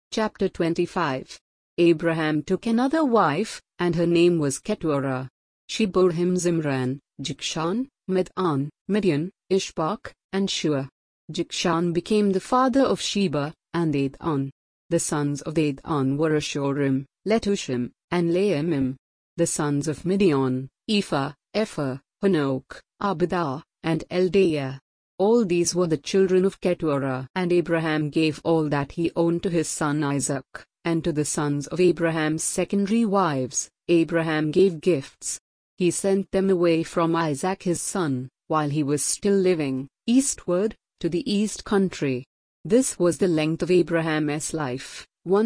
Chapter 25. Abraham took another wife, and her name was Keturah. She bore him Zimran, Jokshan, Midan, Midian, Ishbak, and Shua. Jokshan became the father of Sheba, and Dedan. The sons of Dedan were Ashurim, Letushim, and Laimim. The sons of Midian, Ephah, Epher, Hanok, Abidah, and Eldaah. All these were the children of Keturah. And Abraham gave all that he owned to his son Isaac, and to the sons of Abraham's secondary wives, Abraham gave gifts. He sent them away from Isaac his son, while he was still living, eastward, to the east country. This was the length of Abraham's life,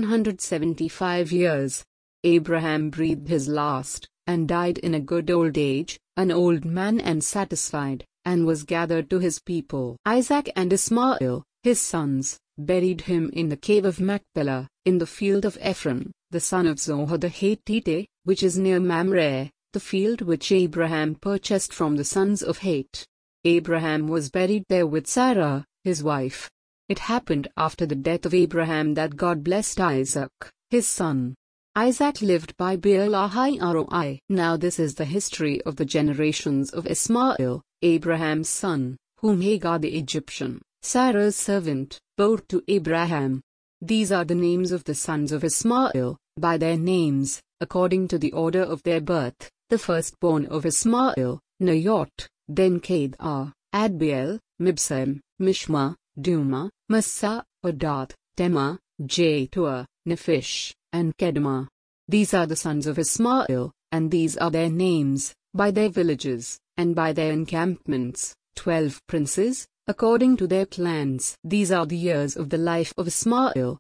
175 years. Abraham breathed his last, and died in a good old age, an old man and satisfied, and was gathered to his people. Isaac and Ishmael, his sons, buried him in the cave of Machpelah, in the field of Ephron, the son of Zohar the Hittite, which is near Mamre, the field which Abraham purchased from the sons of Het. Abraham was buried there with Sarah, his wife. It happened after the death of Abraham that God blessed Isaac, his son. Isaac lived by Beer-lahai-roi. Now this is the history of the generations of Ishmael, Abraham's son, whom Hagar the Egyptian, Sarah's servant, bore to Abraham. These are the names of the sons of Ishmael, by their names, according to the order of their birth. The firstborn of Ishmael, Nayot, then Kedar, Adbeel, Mibsam, Mishma, Duma, Massa, Adath, Tema, Jetur, Nephish, and Kedma. These are the sons of Ishmael, and these are their names, by their villages, and by their encampments, 12 princes, according to their clans. These are the years of the life of Ishmael,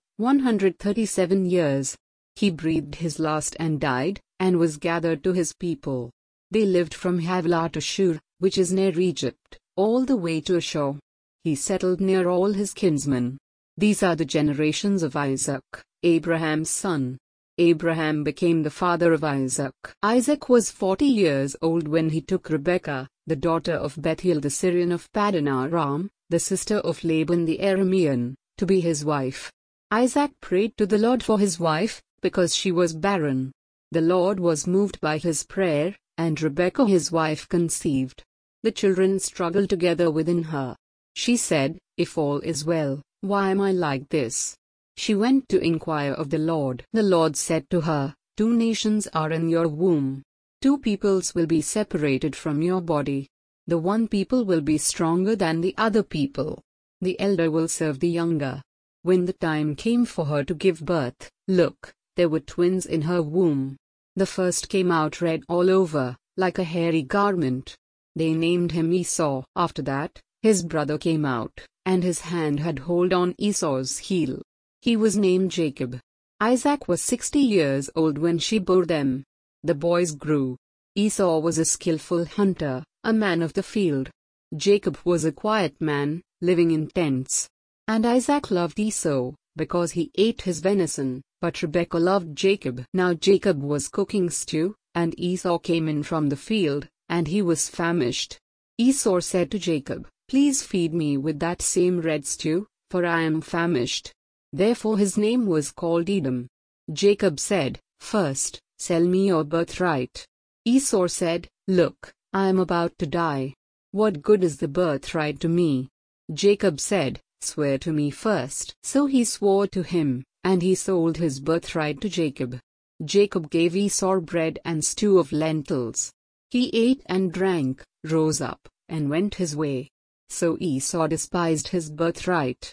137 years. He breathed his last and died, and was gathered to his people. They lived from Havilah to Shur, which is near Egypt, all the way to Ashur. He settled near all his kinsmen. These are the generations of Isaac, Abraham's son. Abraham became the father of Isaac. Isaac was 40 years old when he took Rebekah, the daughter of Bethuel the Syrian of Paddan Aram, the sister of Laban the Aramean, to be his wife. Isaac prayed to the Lord for his wife, because she was barren. The Lord was moved by his prayer, and Rebekah his wife conceived. The children struggled together within her. She said, "If all is well, why am I like this?" She went to inquire of the Lord. The Lord said to her, "Two nations are in your womb. Two peoples will be separated from your body. The one people will be stronger than the other people. The elder will serve the younger." When the time came for her to give birth, look, there were twins in her womb. The first came out red all over, like a hairy garment. They named him Esau. After that, his brother came out, and his hand had hold on Esau's heel. He was named Jacob. Isaac was 60 years old when she bore them. The boys grew. Esau was a skillful hunter, a man of the field. Jacob was a quiet man, living in tents. And Isaac loved Esau, because he ate his venison, but Rebekah loved Jacob. Now Jacob was cooking stew, and Esau came in from the field, and he was famished. Esau said to Jacob, "Please feed me with that same red stew, for I am famished." Therefore his name was called Edom. Jacob said, "First, sell me your birthright." Esau said, "Look, I am about to die. What good is the birthright to me?" Jacob said, "Swear to me first." So he swore to him, and he sold his birthright to Jacob. Jacob gave Esau bread and stew of lentils. He ate and drank, rose up, and went his way. So Esau despised his birthright.